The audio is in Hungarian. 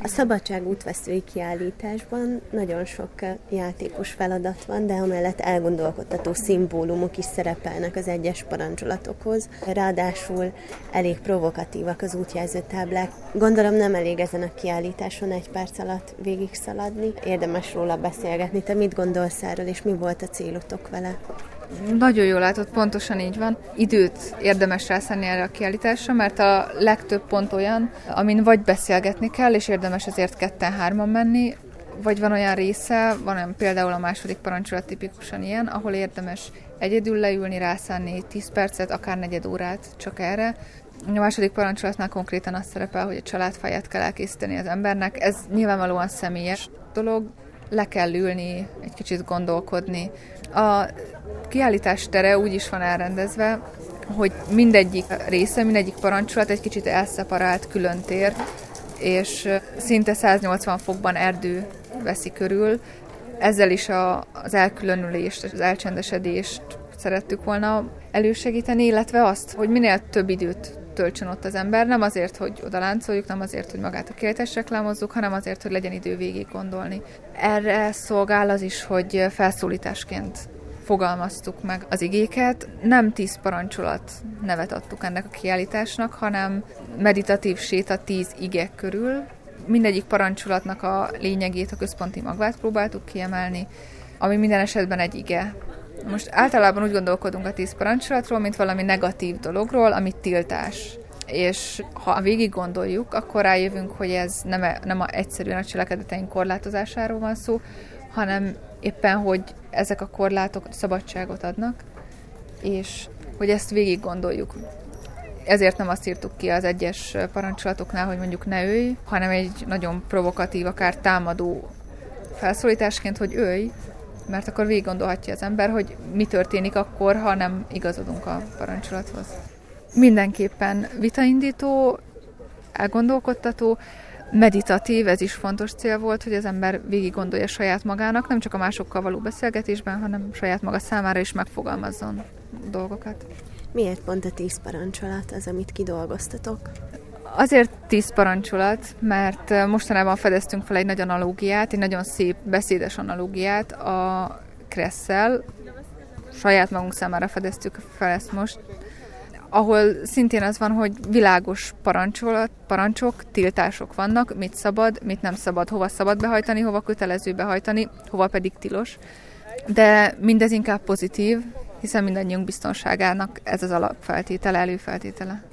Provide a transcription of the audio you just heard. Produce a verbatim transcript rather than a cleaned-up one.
A Szabadság útveszői kiállításban nagyon sok játékos feladat van, de amellett elgondolkodtató szimbólumok is szerepelnek az egyes parancsolatokhoz. Ráadásul elég provokatívak az útjelzőtáblák. Gondolom nem elég ezen a kiállításon egy perc alatt végig szaladni. Érdemes róla beszélgetni. Te mit gondolsz erről, és mi volt a célotok vele? Nagyon jól látod, pontosan így van. Időt érdemes rászánni erre a kiállításra, mert a legtöbb pont olyan, amin vagy beszélgetni kell, és érdemes ezért ketten-hárman menni, vagy van olyan része, van olyan például a második parancsolat tipikusan ilyen, ahol érdemes egyedül leülni, rászánni tíz percet, akár negyed órát csak erre. A második parancsolatnál konkrétan azt szerepel, hogy a családfáját kell elkészíteni az embernek. Ez nyilvánvalóan személyes dolog, le kell ülni, egy kicsit gondolkodni. A kiállítás tere úgy is van elrendezve, hogy mindegyik része, mindegyik parancsolat egy kicsit elszeparált külön tér, és szinte száznyolcvan fokban erdő veszi körül. Ezzel is a, az elkülönülést, az elcsendesedést szerettük volna elősegíteni, illetve azt, hogy minél több időt töltsön ott az ember, nem azért, hogy oda láncoljuk, nem azért, hogy magát a kiállítást reklámozzuk, hanem azért, hogy legyen idő végig gondolni. Erre szolgál az is, hogy felszólításként fogalmaztuk meg az igéket. Nem tíz parancsolat nevet adtuk ennek a kiállításnak, hanem meditatív séta tíz ige körül. Mindegyik parancsolatnak a lényegét, a központi magvát próbáltuk kiemelni, ami minden esetben egy ige. Most általában úgy gondolkodunk a tíz parancsolatról, mint valami negatív dologról, ami tiltás. És ha végig gondoljuk, akkor rájövünk, hogy ez nem, nem a egyszerűen a cselekedeteink korlátozásáról van szó, hanem éppen, hogy ezek a korlátok szabadságot adnak, és hogy ezt végig gondoljuk. Ezért nem azt írtuk ki az egyes parancsolatoknál, hogy mondjuk ne ölj, hanem egy nagyon provokatív, akár támadó felszólításként, hogy ölj, mert akkor végig gondolhatja az ember, hogy mi történik akkor, ha nem igazodunk a parancsolathoz. Mindenképpen vitaindító, elgondolkodtató, meditatív, ez is fontos cél volt, hogy az ember végig gondolja saját magának, nem csak a másokkal való beszélgetésben, hanem saját maga számára is megfogalmazzon dolgokat. Miért pont a tíz parancsolat az, amit kidolgoztatok? Azért tíz parancsolat, mert mostanában fedeztünk fel egy nagy analógiát, egy nagyon szép, beszédes analógiát a Kresszel. Saját magunk számára fedeztük fel ezt most, ahol szintén az van, hogy világos parancsolat, parancsok, tiltások vannak, mit szabad, mit nem szabad, hova szabad behajtani, hova kötelező behajtani, hova pedig tilos. De mindez inkább pozitív, hiszen mindannyiunk biztonságának ez az alapfeltétele, előfeltétele.